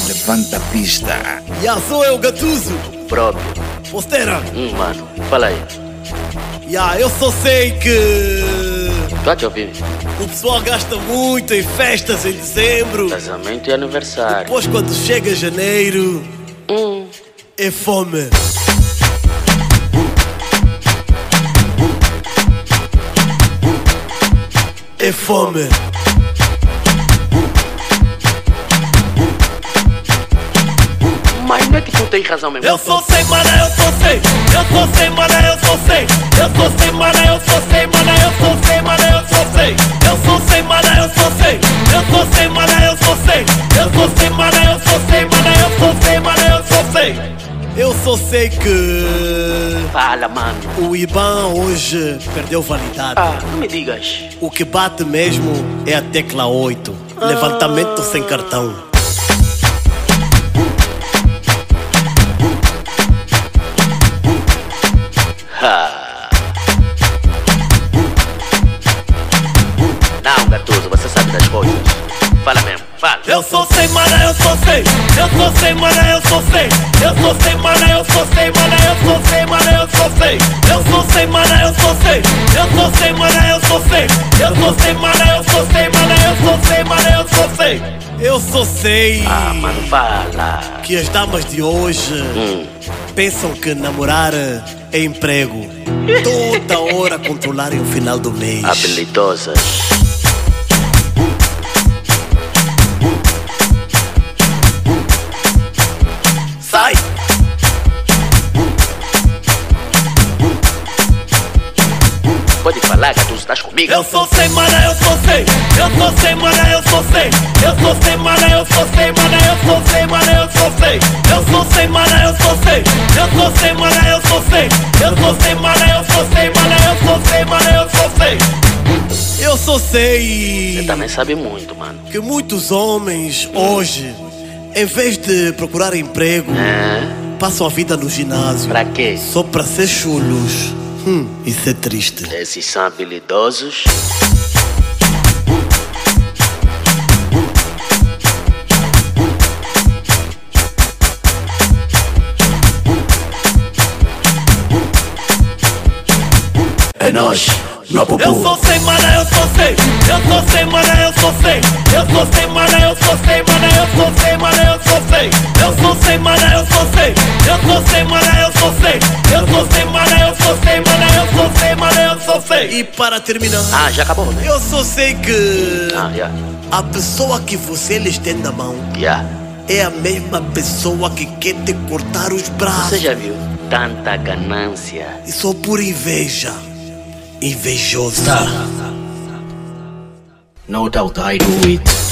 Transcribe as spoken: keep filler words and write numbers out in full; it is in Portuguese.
levanta a pista. Ya, sou eu, Gatuso. Próprio. Postera. Hum, mano, fala aí. Ya, eu só sei que Tô a te ouvir. o pessoal gasta muito em festas em dezembro. Casamento e aniversário. Depois, quando chega janeiro, Hum. é fome. É fome. Mas não é que tu tem razão mesmo. Eu só sei, mana, eu só sei. Eu só sei, mana, eu só sei. Eu só sei, mana, eu só sei, mana, eu só sei, mana, eu só sei. Eu só sei, mana, eu só sei. Eu só sei, mana, eu só sei. Eu só sei, mana, eu só sei, mana, eu só sei, mana, eu só sei. Eu só sei que Fala, mano. o I B A N hoje perdeu validade. Ah, não me digas. O que bate mesmo é a tecla oito. Levantamento sem cartão. Ha. Não, Gatuso, você sabe das coisas. Fala mesmo, fala. Eu só sei, mana, eu só sei. Eu só sei, mana, eu só sei. Eu só sei, mana, eu só sei, mana, eu só sei, mana, eu só sei. Eu só sei, mana, eu só sei. Eu só sei, mana, eu só sei. Eu só sei, mana, eu só sei, mana, eu só sei, mana, eu só sei. Eu só sei Ah, mano, fala. que as damas de hoje Hum. pensam que namorar é emprego. Toda hora controlarem o final do mês. Habilidosas. Sai! Pode falar, Gatuso, estás comigo? Eu só sei, mana, eu só sei. Eu só sei, mana, eu só sei. Eu só sei, mana, eu só sei, mana, eu só sei, mana, eu só sei. Eu só sei, mana, eu só sei. Eu só sei, mana, eu só sei. Eu só sei, mana, eu só sei, mana, eu só sei, mana, eu só sei. Eu só sei Você também sabe muito, mano. que muitos homens hoje, em vez de procurar emprego, É? passam a vida no ginásio Pra quê? só pra ser chulos. Hum, isso é triste. Esses são habilidosos. É nós, no Eu Apupu. só sei, mana, eu só sei. Eu só sei, mana, eu só sei. Eu só sei, mana, eu só sei, mana, eu só sei, mana, eu só sei. Eu só sei, mana, eu só sei. Eu só sei, mana, eu só sei. Eu só sei, mana, eu só sei, mana, eu só sei, mana, eu só sei. E para terminar, Ah, já acabou, né? eu só sei que Ah, já. a pessoa que você lhe estende a mão Já. é a mesma pessoa que quer te cortar os Você braços. já viu tanta ganância? E só por inveja. Invejosa. No doubt I do it.